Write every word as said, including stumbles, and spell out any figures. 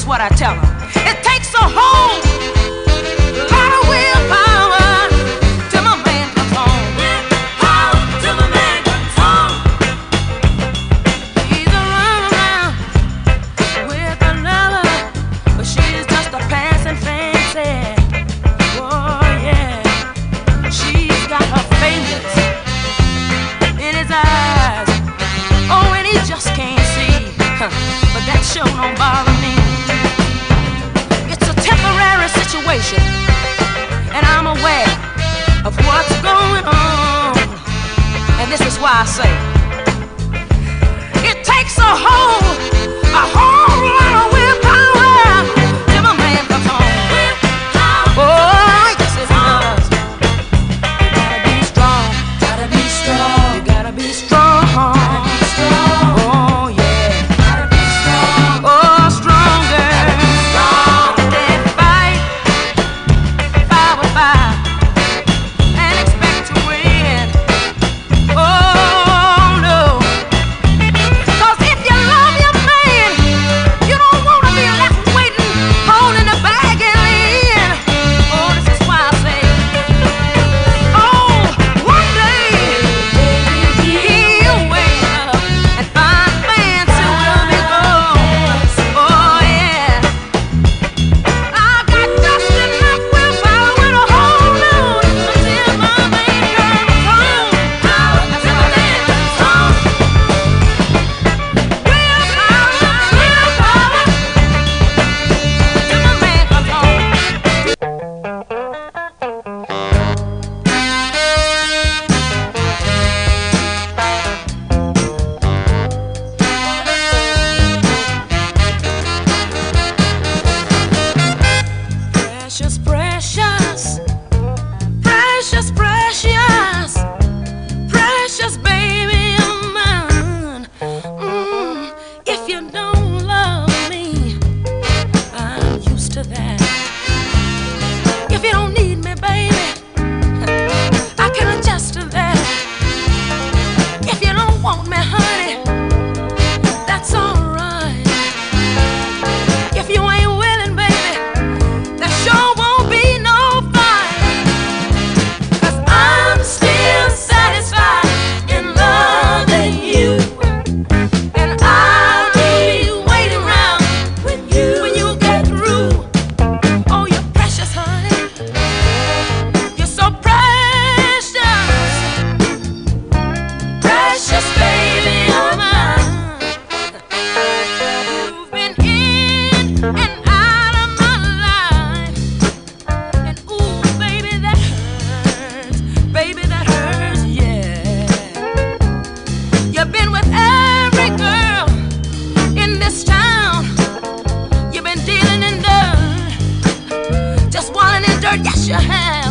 is what I tell them. It takes a whole lot of willpower till my man comes home. Willpower till my man comes home. He's a runaround with another, but she's just a passing fancy. Oh yeah, she's got her fingers in his eyes. Oh, and he just can't see. But that sure don't bother me. It's a temporary situation, and I'm aware of what's going on. And this is why I say it takes a whole, a whole lot of willpower till my man comes home. Oh, yes it does. You gotta be strong, gotta be strong, you gotta be strong, gotta be strong. Oh yeah. Precious, precious, precious, precious, precious baby of mine. Mm, if you don't love me, I'm used to that. If you don't need me, baby, I can adjust to that. If you don't want me, honey, that's alright. If you ain't willing, baby, there sure won't be no fight. 'Cause I'm still satisfied in loving you, and I'll be waiting around when you when you get through. Oh, you're precious, honey. You're so precious, precious baby of mine. You've been in and out of my life, and ooh, baby, that hurts, baby, that hurts, yeah. You've been with every girl in this town. You've been dealing in dirt, just wanting in dirt, yes you have.